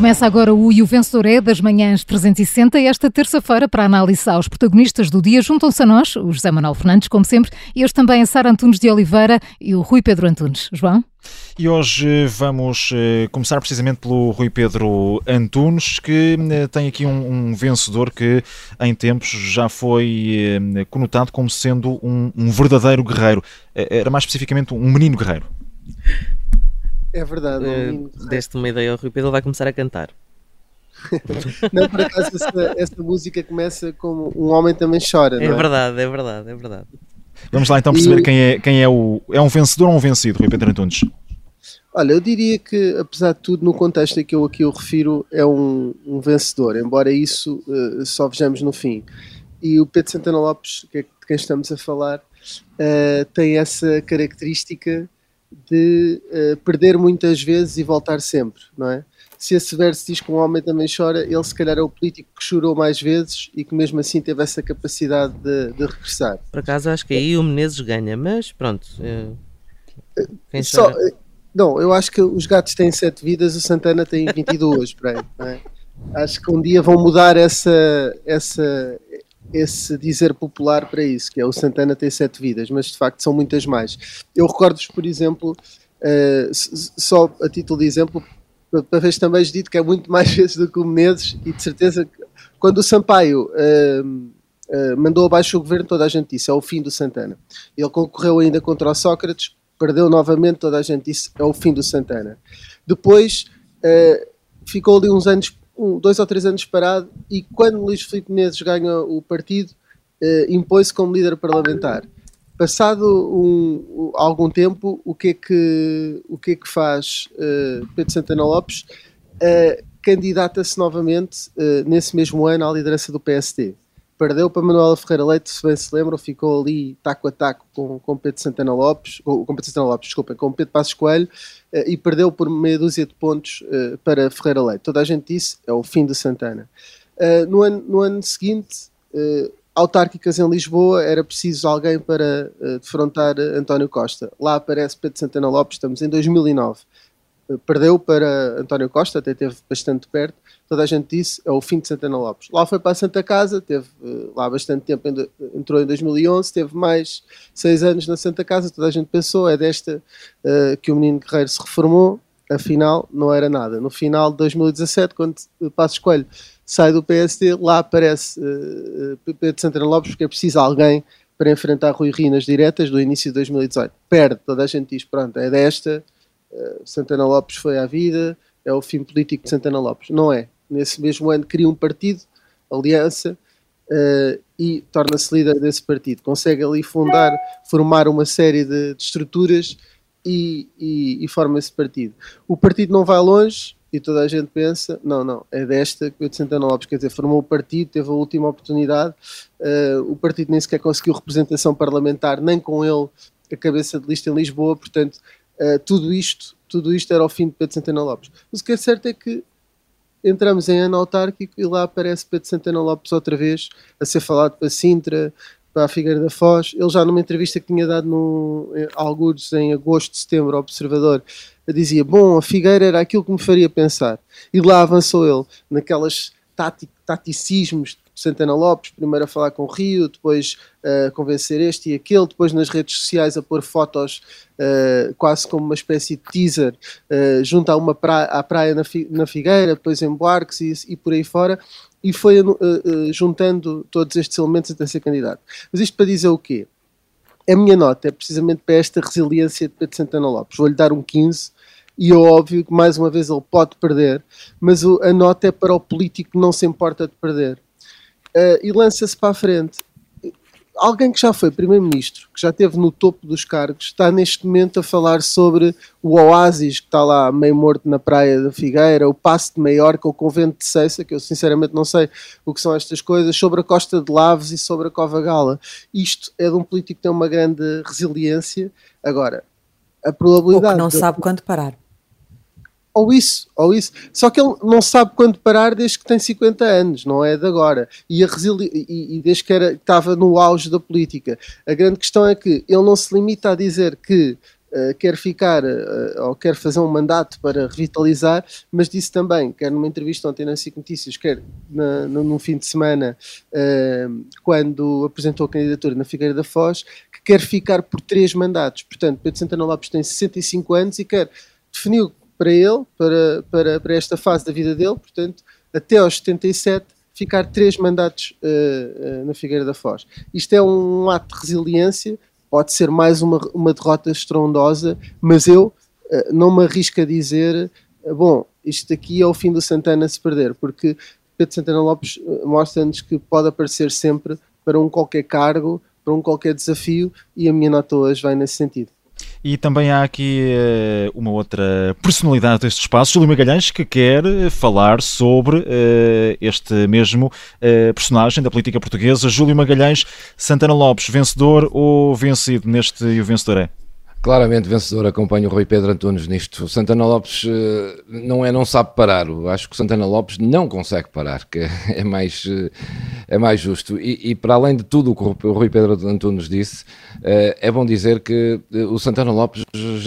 Começa agora o Vencedor é das manhãs 360. Esta terça-feira, para análise aos protagonistas do dia, juntam-se a nós o José Manuel Fernandes, como sempre, e hoje também a Sara Antunes de Oliveira e o Rui Pedro Antunes. João? E hoje vamos começar precisamente pelo Rui Pedro Antunes, que tem aqui um vencedor que em tempos já foi conotado como sendo um verdadeiro guerreiro. Era mais especificamente um menino guerreiro. É verdade. Deste uma ideia ao Rui Pedro, ele vai começar a cantar. Não, por acaso essa música começa como Um Homem Também Chora, não é? É verdade. Vamos lá então perceber quem é é um vencedor ou um vencido, Rui Pedro Antunes? Olha, eu diria que, apesar de tudo, no contexto a que eu aqui o refiro, é um vencedor, embora isso só vejamos no fim. E o Pedro Santana Lopes, de quem estamos a falar, tem essa característica de perder muitas vezes e voltar sempre, não é? Se esse verso diz que um homem também chora, ele se calhar é o político que chorou mais vezes e que mesmo assim teve essa capacidade de regressar. Por acaso acho que aí o Menezes ganha, mas pronto. Quem chora? Não, eu acho que os gatos têm 7 vidas, o Santana tem 22, por aí, não é? Acho que um dia vão mudar esse dizer popular para isso, que é o Santana tem 7 vidas, mas de facto são muitas mais. Eu recordo-vos, por exemplo, só a título de exemplo, para ver também dito que é muito mais vezes do que o Menezes, e de certeza que quando o Sampaio mandou abaixo o governo, toda a gente disse, é o fim do Santana. Ele concorreu ainda contra o Sócrates, perdeu novamente, toda a gente disse, é o fim do Santana. Depois ficou ali uns anos, 2 ou 3 anos parado, e quando Luís Filipe Menezes ganha o partido, impôs-se como líder parlamentar. Passado algum tempo, o que é que faz Pedro Santana Lopes? Candidata-se novamente, nesse mesmo ano, à liderança do PSD. Perdeu para Manuela Ferreira Leite, se bem se lembram, ficou ali taco a taco com Pedro Santana Lopes, com Pedro Passos Coelho, e perdeu por meia dúzia de pontos para Ferreira Leite. Toda a gente disse, é o fim de Santana. No ano seguinte, autárquicas em Lisboa, era preciso alguém para defrontar António Costa. Lá aparece Pedro Santana Lopes, estamos em 2009. Perdeu para António Costa, até esteve bastante perto. Toda a gente disse, é o fim de Santana Lopes. Lá foi para a Santa Casa, teve lá bastante tempo, entrou em 2011, teve mais 6 anos na Santa Casa. Toda a gente pensou, é desta que o menino guerreiro se reformou. Afinal, não era nada. No final de 2017, quando Passos Coelho sai do PSD, lá aparece Pedro Santana Lopes, porque é preciso alguém para enfrentar Rui Rio nas diretas do início de 2018. Perde, toda a gente diz, pronto, é desta, Santana Lopes foi à vida, é o fim político de Santana Lopes. Não é. Nesse mesmo ano cria um partido, Aliança, e torna-se líder desse partido. Consegue ali formar uma série de estruturas e forma esse partido. O partido não vai longe e toda a gente pensa, não, é desta que o de Santana Lopes, quer dizer, formou o partido, teve a última oportunidade, o partido nem sequer conseguiu representação parlamentar, nem com ele a cabeça de lista em Lisboa, portanto, tudo isto era o fim de Pedro Santana Lopes. Mas o que é certo é que entramos em ano autárquico e lá aparece Pedro Santana Lopes outra vez a ser falado para Sintra, para a Figueira da Foz. Ele já numa entrevista que tinha dado algures em agosto, setembro, ao Observador, dizia, bom, a Figueira era aquilo que me faria pensar. E lá avançou ele, naquelas taticismos de Santana Lopes, primeiro a falar com o Rio, depois a convencer este e aquele, depois nas redes sociais a pôr fotos quase como uma espécie de teaser junto à praia na Figueira, depois em Buarques e por aí fora, e foi juntando todos estes elementos até ser candidato. Mas isto para dizer o quê? A minha nota é precisamente para esta resiliência de Pedro Santana Lopes. Vou-lhe dar um 15, e é óbvio que mais uma vez ele pode perder, mas a nota é para o político que não se importa de perder. E lança-se para a frente. Alguém que já foi primeiro-ministro, que já esteve no topo dos cargos, está neste momento a falar sobre o oásis que está lá meio morto na praia da Figueira, o Paço de Maiorca, o convento de Ceissa, que eu sinceramente não sei o que são estas coisas, sobre a Costa de Laves e sobre a Cova Gala. Isto é de um político que tem uma grande resiliência. Agora, a probabilidade... Ou que não sabe quando parar. Ou isso. Só que ele não sabe quando parar desde que tem 50 anos, não é de agora. E desde que estava no auge da política. A grande questão é que ele não se limita a dizer que quer ficar ou quer fazer um mandato para revitalizar, mas disse também, quer numa entrevista ontem na SIC Notícias, quer num fim de semana, quando apresentou a candidatura na Figueira da Foz, que quer ficar por 3 mandatos. Portanto, Pedro Santana Lopes tem 65 anos e definiu para ele, para esta fase da vida dele, portanto, até aos 77, ficar 3 mandatos na Figueira da Foz. Isto é um ato de resiliência, pode ser mais uma derrota estrondosa, mas eu não me arrisco a dizer, bom, isto aqui é o fim do Santana se perder, porque Pedro Santana Lopes mostra-nos que pode aparecer sempre para um qualquer cargo, para um qualquer desafio, e a minha nota hoje vai nesse sentido. E também há aqui uma outra personalidade deste espaço, Júlio Magalhães, que quer falar sobre este mesmo personagem da política portuguesa. Júlio Magalhães, Santana Lopes, vencedor ou vencido neste E o Vencedor é? Claramente vencedor, acompanho o Rui Pedro Antunes nisto. Santana Lopes não sabe parar. Acho que o Santana Lopes não consegue parar, que é mais justo. E para além de tudo o que o Rui Pedro Antunes disse, é bom dizer que o Santana Lopes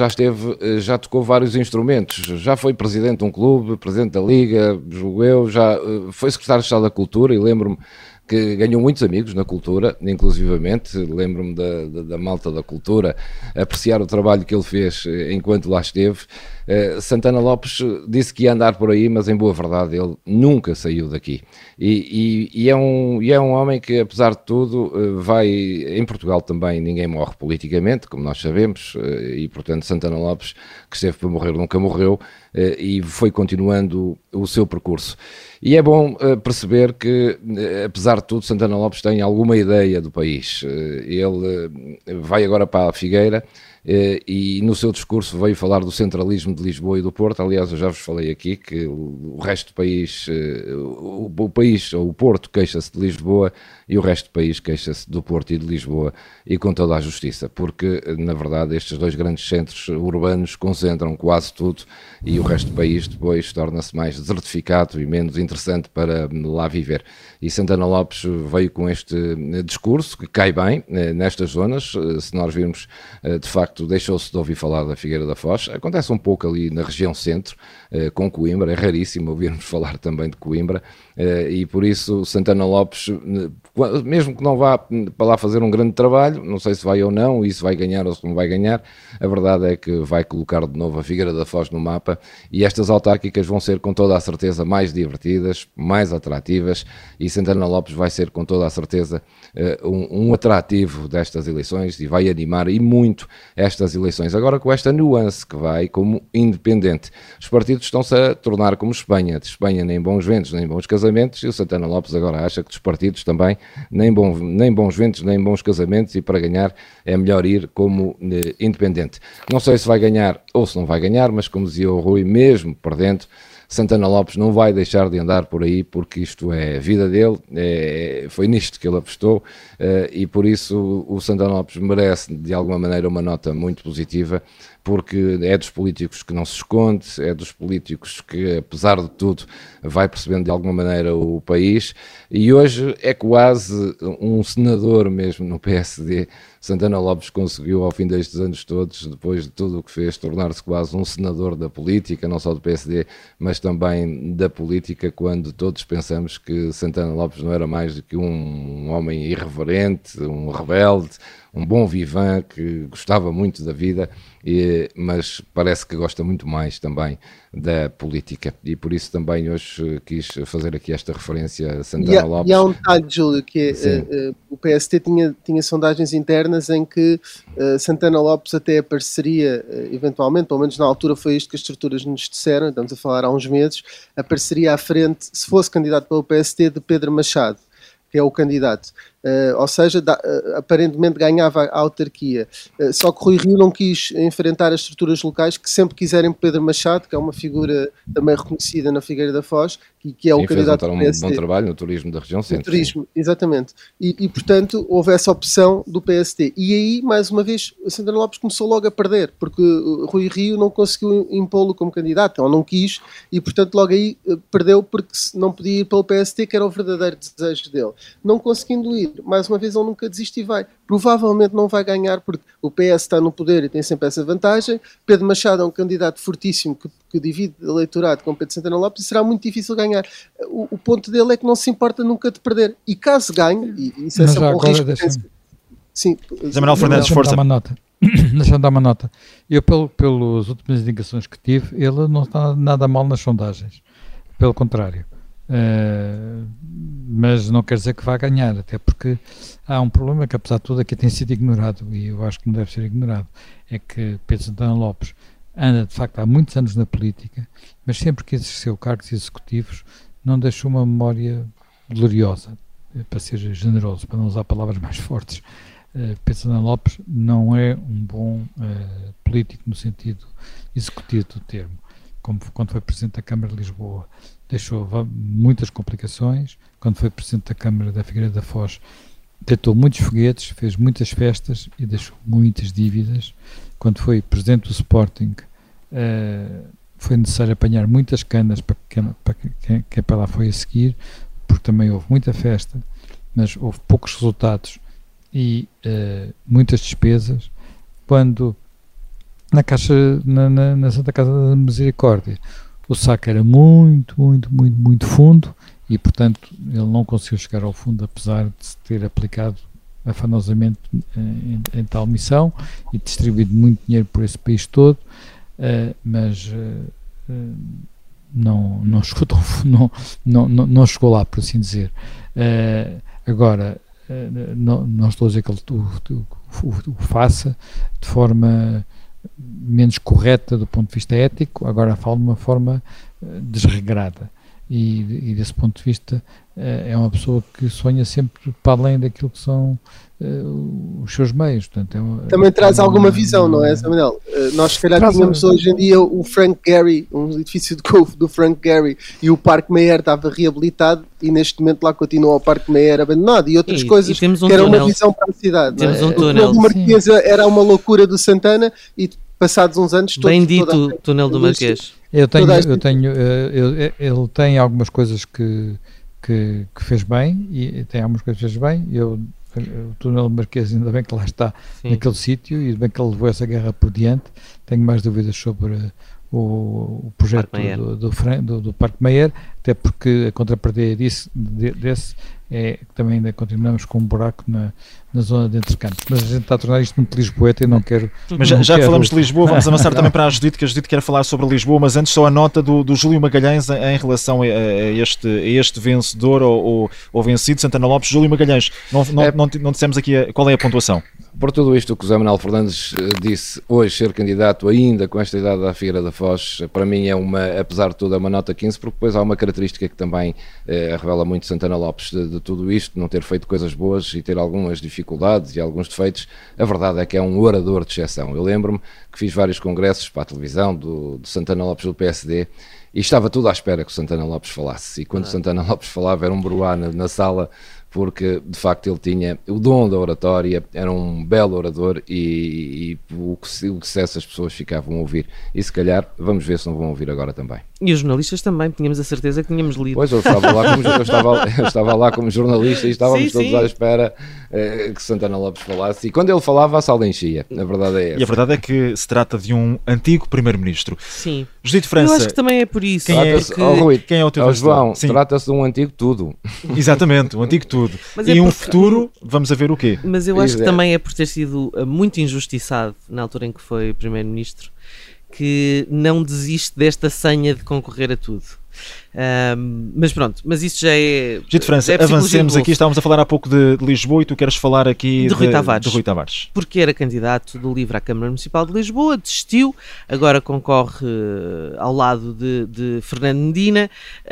já tocou vários instrumentos. Já foi presidente de um clube, presidente da Liga, julgo eu, já foi secretário de Estado da Cultura, e lembro-me que ganhou muitos amigos na cultura, inclusivamente, lembro-me da malta da cultura, apreciar o trabalho que ele fez enquanto lá esteve. Santana Lopes disse que ia andar por aí, mas em boa verdade ele nunca saiu daqui. E é um homem que, apesar de tudo, em Portugal também ninguém morre politicamente, como nós sabemos, e portanto Santana Lopes, que esteve para morrer, nunca morreu, e foi continuando o seu percurso. E é bom perceber que, apesar de tudo, Santana Lopes tem alguma ideia do país. Ele vai agora para a Figueira e no seu discurso veio falar do centralismo de Lisboa e do Porto. Aliás, eu já vos falei aqui que o resto do país, o país, ou o Porto, queixa-se de Lisboa e o resto do país queixa-se do Porto e de Lisboa, e com toda a justiça, porque, na verdade, estes 2 grandes centros urbanos concentram quase tudo e o resto do país depois torna-se mais desertificado e menos interessante para lá viver. E Santana Lopes veio com este discurso que cai bem nestas zonas. Se nós virmos, de facto, deixou-se de ouvir falar da Figueira da Foz. Acontece um pouco ali na região centro, com Coimbra. É raríssimo ouvirmos falar também de Coimbra, e por isso Santana Lopes, mesmo que não vá para lá fazer um grande trabalho, não sei se vai ou não, e se vai ganhar ou se não vai ganhar, a verdade é que vai colocar de novo a Figueira da Foz no mapa, e estas autárquicas vão ser com toda a certeza mais divertidas, mais atrativas, e Santana Lopes vai ser com toda a certeza um atrativo destas eleições, e vai animar e muito estas eleições. Agora, com esta nuance que vai como independente, os partidos estão-se a tornar como Espanha. De Espanha nem bons ventos, nem bons casamentos, e o Santana Lopes agora acha que dos partidos também nem bons ventos, nem bons casamentos, e para ganhar é melhor ir como independente. Não sei se vai ganhar ou se não vai ganhar, mas como dizia o Rui, mesmo perdendo, Santana Lopes não vai deixar de andar por aí, porque isto é a vida dele, foi nisto que ele apostou, e por isso o Santana Lopes merece de alguma maneira uma nota muito positiva, porque é dos políticos que não se esconde, é dos políticos que, apesar de tudo, vai percebendo de alguma maneira o país, e hoje é quase um senador mesmo no PSD. Santana Lopes conseguiu, ao fim destes anos todos, depois de tudo o que fez, tornar-se quase um senador da política, não só do PSD, mas também da política, quando todos pensamos que Santana Lopes não era mais do que um homem irreverente, um rebelde, um bom vivan que gostava muito da vida, mas parece que gosta muito mais também da política, e por isso também hoje quis fazer aqui esta referência a Santana Lopes. E há um detalhe, Júlio, que o PST tinha sondagens internas em que Santana Lopes até apareceria, eventualmente, pelo menos na altura foi isto que as estruturas nos disseram, estamos a falar há uns meses, apareceria à frente, se fosse candidato pelo PST, de Pedro Machado, que é o candidato. Ou seja, aparentemente ganhava a autarquia. Só que Rui Rio não quis enfrentar as estruturas locais, que sempre quiserem Pedro Machado, que é uma figura também reconhecida na Figueira da Foz, que é o candidato do PSD. Um bom trabalho no turismo da região centro. No turismo, exatamente. E, portanto, houve essa opção do PSD. E aí, mais uma vez, Santana Lopes começou logo a perder, porque Rui Rio não conseguiu impô-lo como candidato, ou não quis, e, portanto, logo aí perdeu, porque não podia ir pelo PSD, que era o verdadeiro desejo dele. Não conseguindo ir, mais uma vez, ele nunca desiste e vai. provavelmente não vai ganhar porque o PS está no poder e tem sempre essa vantagem. Pedro Machado é um candidato fortíssimo que divide eleitorado com Pedro Santana Lopes e será muito difícil ganhar. O ponto dele é que não se importa nunca de perder. E caso ganhe, e isso é sempre um risco... Sim, José Manuel Fernandes, força. Deixa-me dar uma nota. Eu, pelas últimas indicações que tive, ele não está nada mal nas sondagens. Pelo contrário. Mas não quer dizer que vá ganhar, até porque há um problema que, apesar de tudo, aqui tem sido ignorado, e eu acho que não deve ser ignorado, é que Pedro Santana Lopes anda, de facto, há muitos anos na política, mas sempre que exerceu cargos executivos não deixou uma memória gloriosa, para ser generoso, para não usar palavras mais fortes. Pedro Santana Lopes não é um bom político no sentido executivo do termo, como quando foi Presidente da Câmara de Lisboa. Deixou muitas complicações. Quando foi Presidente da Câmara da Figueira da Foz, deitou muitos foguetes, fez muitas festas e deixou muitas dívidas. Quando foi Presidente do Sporting, foi necessário apanhar muitas canas para quem para lá foi a seguir, porque também houve muita festa, mas houve poucos resultados e muitas despesas. Quando na Santa Casa da Misericórdia o saco era muito fundo e, portanto, ele não conseguiu chegar ao fundo, apesar de se ter aplicado afanosamente em tal missão e distribuído muito dinheiro por esse país todo, mas não chegou tão fundo, não chegou lá, por assim dizer. Agora, não estou a dizer que ele o faça de forma menos correta do ponto de vista ético, agora falo de uma forma desregrada e desse ponto de vista é uma pessoa que sonha sempre para além daquilo que são os seus meios. Portanto, também traz alguma visão, não é, Samuel? Nós se calhar tínhamos hoje em dia o Frank Gehry, um edifício de golfe do Frank Gehry, e o Parque Mayer estava reabilitado e neste momento lá continua o Parque Mayer abandonado e outras coisas que era uma visão para a cidade. Temos não é? Um túnel do Marquês era uma loucura do Santana e passados uns anos todos... Bem dito, o túnel do Marquês. Ele tem algumas coisas que fez bem e tem algumas coisas que fez bem. O túnel do Marquês, ainda bem que lá está. Sim. Naquele sítio, e bem que ele levou essa guerra por diante. Tenho mais dúvidas sobre o projeto do Parque Mayer, até porque a contrapartida desse é que também ainda continuamos com um buraco na zona de entrecantos. Mas a gente está a tornar isto muito lisboeta e não quero... Mas já que falamos de Lisboa, vamos avançar também para a Judite, que a Judite quer falar sobre Lisboa, mas antes só a nota do Júlio Magalhães em relação a este vencedor ou vencido, Santana Lopes. Júlio Magalhães, não dissemos aqui qual é a pontuação. Por tudo isto que o José Manuel Fernandes disse, hoje ser candidato ainda com esta idade à Figueira da Foz, para mim é apesar de tudo, é uma nota 15, porque depois há uma característica que também revela muito Santana Lopes de tudo isto, não ter feito coisas boas e ter algumas dificuldades e alguns defeitos. A verdade é que é um orador de exceção. Eu lembro-me que fiz vários congressos para a televisão do Santana Lopes do PSD e estava tudo à espera que o Santana Lopes falasse, e quando o Santana Lopes falava era um bruá na sala, porque de facto ele tinha o dom da oratória, era um belo orador e o que dissesse as pessoas ficavam a ouvir, e se calhar vamos ver se não vão ouvir agora também. E os jornalistas também, tínhamos a certeza que tínhamos lido. Pois, eu estava lá como jornalista e estávamos todos à espera que Santana Lopes falasse, e quando ele falava a sala enchia, a verdade é essa. E a verdade é que se trata de um antigo primeiro-ministro. Sim. Judite França. Eu acho que também é por isso. Quem é o teu João, trata-se de um antigo tudo. Exatamente, um antigo tudo. Mas e futuro, vamos a ver o quê? Mas eu acho que também é por ter sido muito injustiçado na altura em que foi primeiro-ministro que não desiste desta senha de concorrer a tudo. Mas pronto, mas isto já é... Judite França, avancemos aqui, estávamos a falar há pouco de Lisboa e tu queres falar aqui de Rui Tavares. Porque era candidato do LIVRE à Câmara Municipal de Lisboa, desistiu, agora concorre ao lado de Fernando Medina,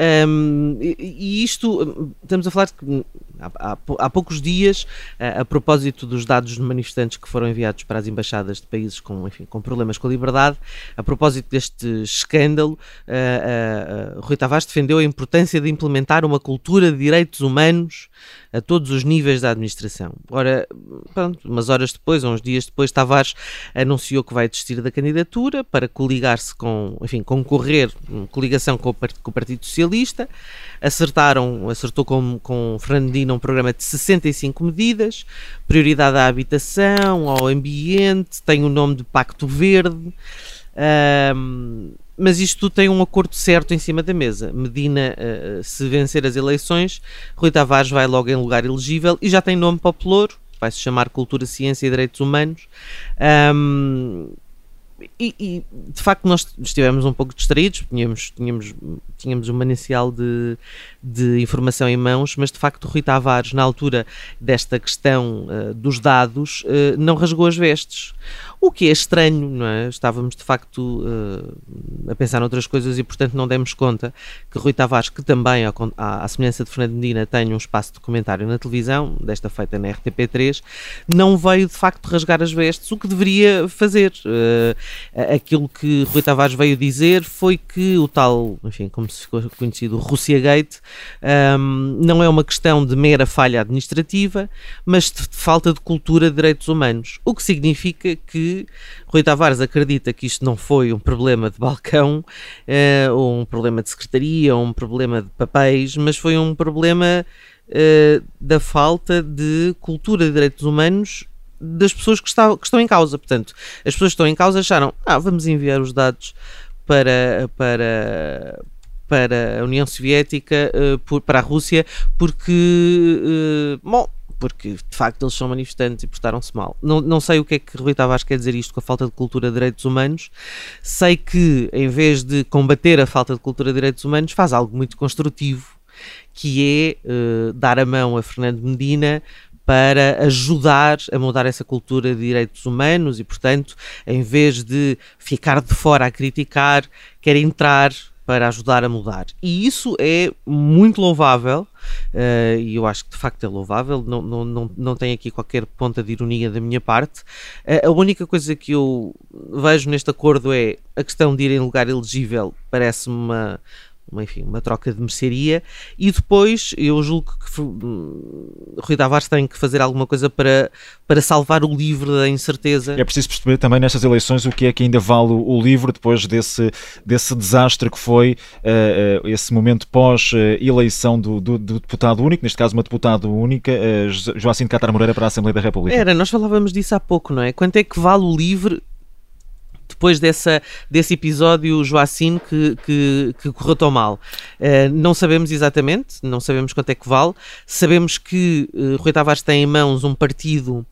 e isto, estamos a falar de que há poucos dias, a propósito dos dados de manifestantes que foram enviados para as embaixadas de países com problemas com a liberdade, a propósito deste escândalo, Rui Tavares defendeu a importância de implementar uma cultura de direitos humanos a todos os níveis da administração. Ora, pronto, umas horas depois, ou uns dias depois, Tavares anunciou que vai desistir da candidatura para coligar-se concorrer, coligação com o Partido Socialista. Acertou com Fernando Medina um programa de 65 medidas, prioridade à habitação, ao ambiente, tem o nome de Pacto Verde, mas isto tudo tem um acordo certo em cima da mesa. Medina, se vencer as eleições, Rui Tavares vai logo em lugar elegível e já tem nome para o pelouro, vai-se chamar Cultura, Ciência e Direitos Humanos. E de facto nós estivemos um pouco distraídos, tínhamos um manancial de informação em mãos, mas de facto Rui Tavares, na altura desta questão dos dados, não rasgou as vestes. O que é estranho, não é? Estávamos de facto a pensar noutras coisas e portanto não demos conta que Rui Tavares, que também, à semelhança de Fernando Medina, tem um espaço de documentário na televisão, desta feita na RTP3, não veio de facto rasgar as vestes, o que deveria fazer. Aquilo que Rui Tavares veio dizer foi que o tal, enfim, como se ficou conhecido, o Russiagate, não é uma questão de mera falha administrativa, mas de falta de cultura de direitos humanos, o que significa que Rui Tavares acredita que isto não foi um problema de balcão, ou um problema de secretaria, ou um problema de papéis, mas foi um problema da falta de cultura de direitos humanos das pessoas que estão em causa. Portanto, as pessoas que estão em causa acharam, vamos enviar os dados para a União Soviética, para a Rússia, porque de facto eles são manifestantes e portaram-se mal. Não sei o que é que Rui Tavares quer dizer isto com a falta de cultura de direitos humanos. Sei que, em vez de combater a falta de cultura de direitos humanos, faz algo muito construtivo, que é dar a mão a Fernando Medina para ajudar a mudar essa cultura de direitos humanos e, portanto, em vez de ficar de fora a criticar, quer entrar para ajudar a mudar. E isso é muito louvável, e eu acho que de facto é louvável, não tem aqui qualquer ponta de ironia da minha parte. A única coisa que eu vejo neste acordo é a questão de ir em lugar elegível, parece-me uma troca de mercearia, e depois eu julgo que Rui Tavares tem que fazer alguma coisa para salvar o LIVRE da incerteza. É preciso perceber também nestas eleições o que é que ainda vale o LIVRE depois desse desastre que foi esse momento pós-eleição do deputado único, neste caso uma deputada única, Joacine Cátar Moreira, para a Assembleia da República. Nós falávamos disso há pouco, não é? Quanto é que vale o LIVRE depois desse episódio Joacine que correu tão mal? Não sabemos exatamente, não sabemos quanto é que vale. Sabemos que Rui Tavares tem em mãos um partido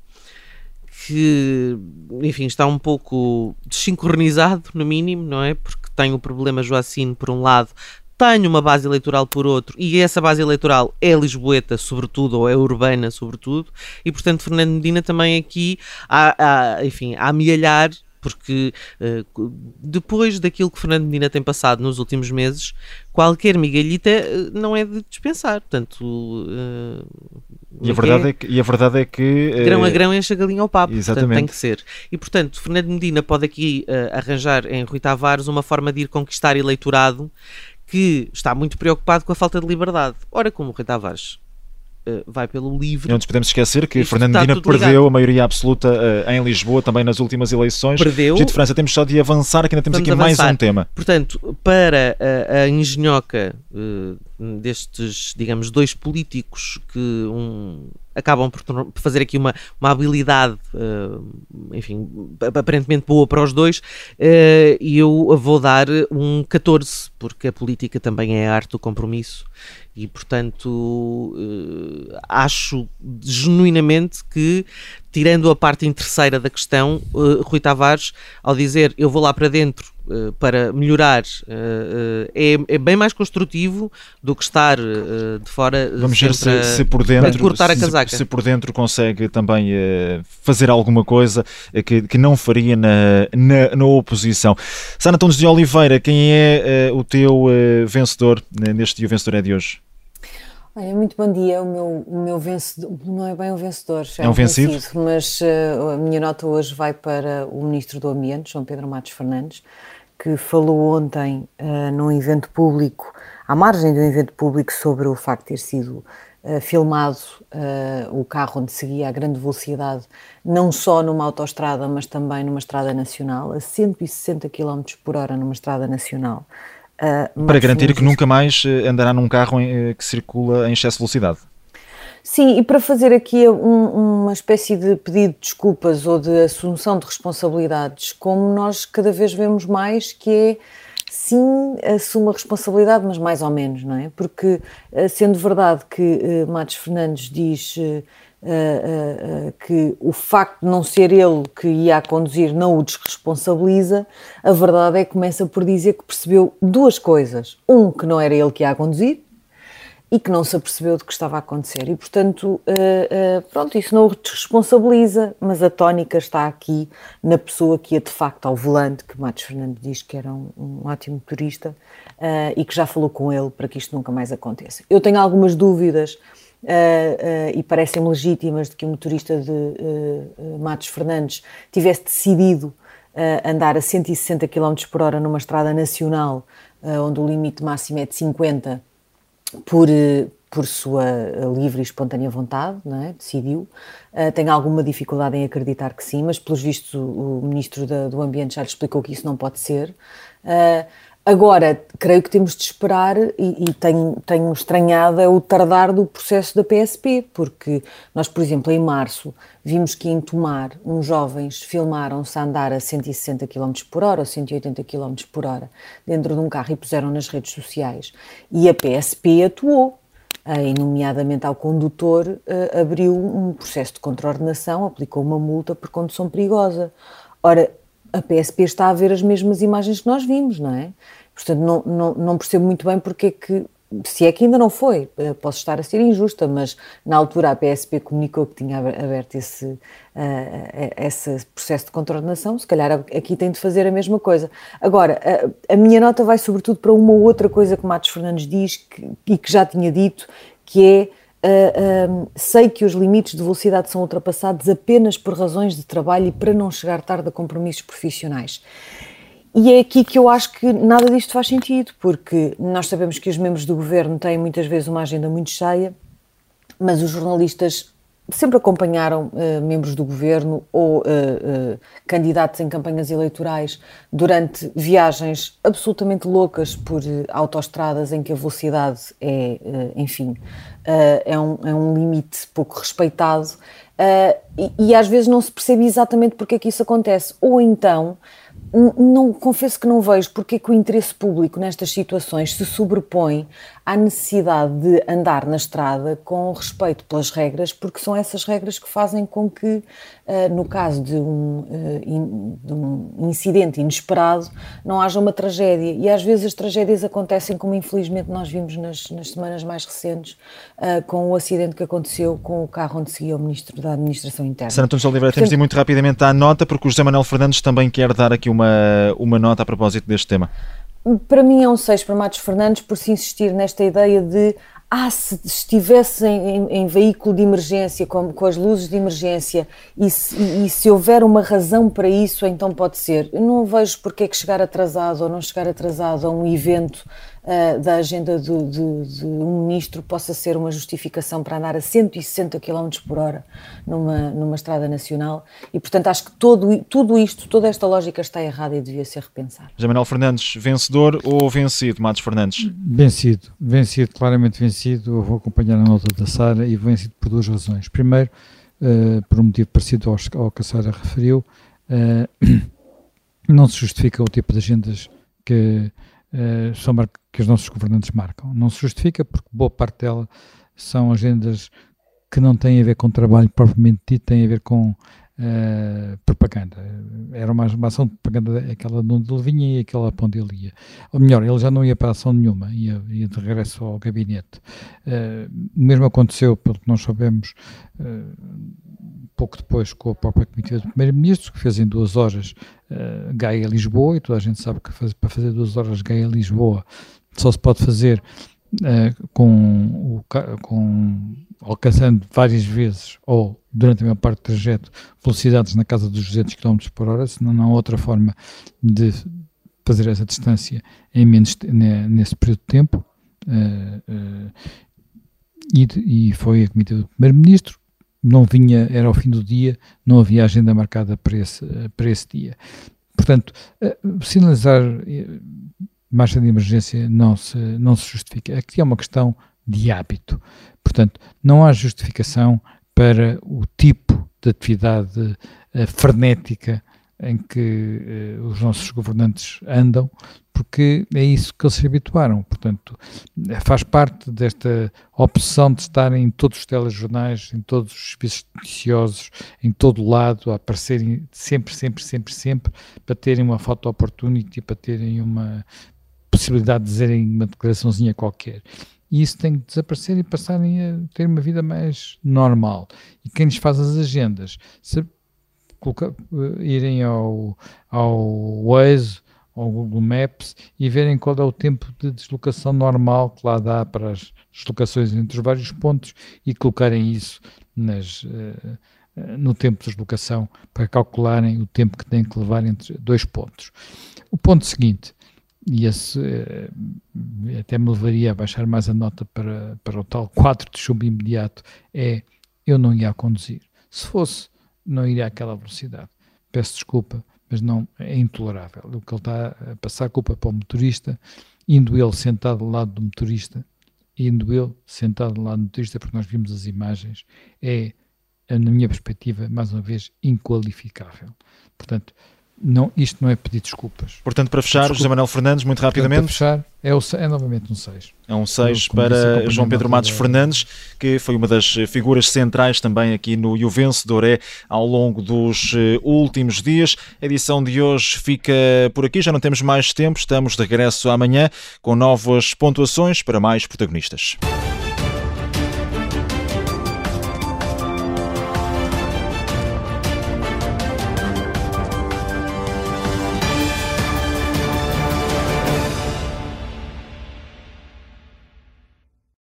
que, enfim, está um pouco desincronizado, no mínimo, não é? Porque tem o problema Joacine por um lado, tem uma base eleitoral por outro, e essa base eleitoral é lisboeta, sobretudo, ou é urbana, sobretudo, e portanto Fernando Medina também aqui a amealhar, porque depois daquilo que Fernando Medina tem passado nos últimos meses, qualquer migalhita não é de dispensar. Portanto, e a verdade é que grão a grão enche a galinha ao papo. Exatamente. Portanto, tem que ser. E portanto, Fernando Medina pode aqui arranjar em Rui Tavares uma forma de ir conquistar eleitorado que está muito preocupado com a falta de liberdade. Ora, como o Rui Tavares vai pelo LIVRE. Não nos podemos esquecer que Fernando Medina perdeu a maioria absoluta em Lisboa, também nas últimas eleições. Perdeu. De França, temos só de avançar, que ainda temos aqui mais um tema. Portanto, para a engenhoca destes, digamos, dois políticos que acabam por fazer aqui uma habilidade, enfim, aparentemente boa para os dois, e eu vou dar um 14, porque a política também é a arte do compromisso. E, portanto, acho genuinamente que, tirando a parte interesseira da questão, Rui Tavares, ao dizer eu vou lá para dentro para melhorar, é bem mais construtivo do que estar de fora. Vamos ver se por dentro, cortar a casaca. Se por dentro consegue também fazer alguma coisa que não faria na oposição. Sara Antunes de Oliveira, quem é o teu vencedor neste dia? O vencedor é de hoje? Olha, muito bom dia. O meu vencedor não é bem um vencedor, é um vencido, mas a minha nota hoje vai para o Ministro do Ambiente, João Pedro Matos Fernandes, que falou ontem num evento público, à margem de um evento público, sobre o facto de ter sido filmado o carro onde seguia a grande velocidade, não só numa autoestrada, mas também numa estrada nacional, a 160 km por hora numa estrada nacional. Para garantir que nunca mais andará num carro que circula em excesso de velocidade. Sim, e para fazer aqui uma espécie de pedido de desculpas ou de assunção de responsabilidades, como nós cada vez vemos mais, que é, sim, assuma a responsabilidade, mas mais ou menos, não é? Porque, sendo verdade que Matos Fernandes diz que o facto de não ser ele que ia a conduzir não o desresponsabiliza, a verdade é que começa por dizer que percebeu duas coisas. Que não era ele que ia a conduzir, e que não se apercebeu do que estava a acontecer. E, portanto, pronto, isso não o responsabiliza, mas a tónica está aqui na pessoa que ia de facto ao volante, que Matos Fernandes diz que era um ótimo motorista, e que já falou com ele para que isto nunca mais aconteça. Eu tenho algumas dúvidas, e parecem-me legítimas, de que o motorista de Matos Fernandes tivesse decidido andar a 160 km por hora numa estrada nacional, onde o limite máximo é de 50 por sua livre e espontânea vontade, não é? Decidiu. Tenho alguma dificuldade em acreditar que sim, mas pelos vistos o Ministro do Ambiente já lhe explicou que isso não pode ser. Agora, creio que temos de esperar, e tenho estranhado o tardar do processo da PSP, porque nós, por exemplo, em março, vimos que em Tomar, uns jovens filmaram-se a andar a 160 km por hora ou 180 km por hora dentro de um carro e puseram nas redes sociais. E a PSP atuou, e nomeadamente ao condutor, abriu um processo de contraordenação, aplicou uma multa por condução perigosa. Ora, a PSP está a ver as mesmas imagens que nós vimos, não é? Portanto, não percebo muito bem porque é que, se é que ainda não foi, posso estar a ser injusta, mas na altura a PSP comunicou que tinha aberto esse processo de contraordenação, se calhar aqui tem de fazer a mesma coisa. Agora, a minha nota vai sobretudo para uma outra coisa que Matos Fernandes diz e que já tinha dito, que é: sei que os limites de velocidade são ultrapassados apenas por razões de trabalho e para não chegar tarde a compromissos profissionais. E é aqui que eu acho que nada disto faz sentido, porque nós sabemos que os membros do governo têm muitas vezes uma agenda muito cheia, mas os jornalistas sempre acompanharam membros do governo ou candidatos em campanhas eleitorais durante viagens absolutamente loucas por autoestradas em que a velocidade é um limite pouco respeitado, e às vezes não se percebe exatamente porque é que isso acontece. Ou então, confesso que não vejo porque é que o interesse público nestas situações se sobrepõe à necessidade de andar na estrada com respeito pelas regras, porque são essas regras que fazem com que, no caso de um incidente inesperado, não haja uma tragédia. E às vezes as tragédias acontecem, como infelizmente nós vimos nas semanas mais recentes, com o acidente que aconteceu com o carro onde seguia o Ministro da Administração Interna. Sra. Antunes Oliveira, temos de ir muito rapidamente à nota, porque o José Manuel Fernandes também quer dar aqui uma nota a propósito deste tema. Para mim é um 6 para Matos Fernandes, por se insistir nesta ideia de se estivesse em veículo de emergência, com as luzes de emergência, e se houver uma razão para isso, então pode ser. Eu não vejo porque é que chegar atrasado ou não chegar atrasado a um evento da agenda de um ministro possa ser uma justificação para andar a 160 km por hora numa estrada nacional, e portanto acho que tudo isto, toda esta lógica está errada e devia ser repensada. José Manuel Fernandes, vencedor ou vencido, Matos Fernandes? Vencido, claramente vencido. Eu vou acompanhar a nota da Sara, e vencido por duas razões. Primeiro, por um motivo parecido ao que a Sara referiu, não se justifica o tipo de agendas que os nossos governantes marcam. Não se justifica porque boa parte dela são agendas que não têm a ver com trabalho propriamente dito, têm a ver com propaganda. Era uma ação de propaganda, aquela de onde ele vinha e aquela para onde ele ia. Ou melhor, ele já não ia para ação nenhuma, ia de regresso ao gabinete. O mesmo aconteceu, pelo que nós sabemos, pouco depois com a própria comitiva do Primeiro-Ministro, que fez em 2 horas Gaia-Lisboa, e toda a gente sabe que para fazer 2 horas Gaia-Lisboa só se pode fazer alcançando várias vezes ou durante a maior parte do trajeto velocidades na casa dos 200 km por hora, senão não há outra forma de fazer essa distância nesse período de tempo. e foi a comitiva do Primeiro-Ministro. Não vinha, era ao fim do dia, não havia agenda marcada para esse dia. Portanto, sinalizar marcha de emergência não se justifica. Aqui é uma questão de hábito. Portanto, não há justificação para o tipo de atividade frenética em que os nossos governantes andam, porque é isso que eles se habituaram. Portanto, faz parte desta obsessão de estarem em todos os telejornais, em todos os serviços noticiosos, em todo o lado, a aparecerem sempre, para terem uma photo opportunity, para terem uma possibilidade de dizerem uma declaraçãozinha qualquer. E isso tem que desaparecer e passarem a ter uma vida mais normal. E quem lhes faz as agendas, se irem ao Waze, ao Google Maps e verem qual é o tempo de deslocação normal que lá dá para as deslocações entre os vários pontos e colocarem isso no tempo de deslocação para calcularem o tempo que têm que levar entre dois pontos. O ponto seguinte, e esse até me levaria a baixar mais a nota para o tal quadro de chumbo imediato, é: eu não ia a conduzir. Se fosse, não iria àquela velocidade. Peço desculpa, mas não é intolerável. O que ele está a passar culpa para o motorista, indo ele sentado ao lado do motorista, porque nós vimos as imagens, é, na minha perspectiva, mais uma vez, inqualificável. Portanto, isto não é pedir desculpas. Portanto, para fechar, José Manuel Fernandes, muito rapidamente. Para fechar, é novamente um 6. É um 6 para João Pedro Matos Fernandes, que foi uma das figuras centrais também aqui no E o Vencedor é ao longo dos últimos dias. A edição de hoje fica por aqui, já não temos mais tempo, estamos de regresso amanhã com novas pontuações para mais protagonistas.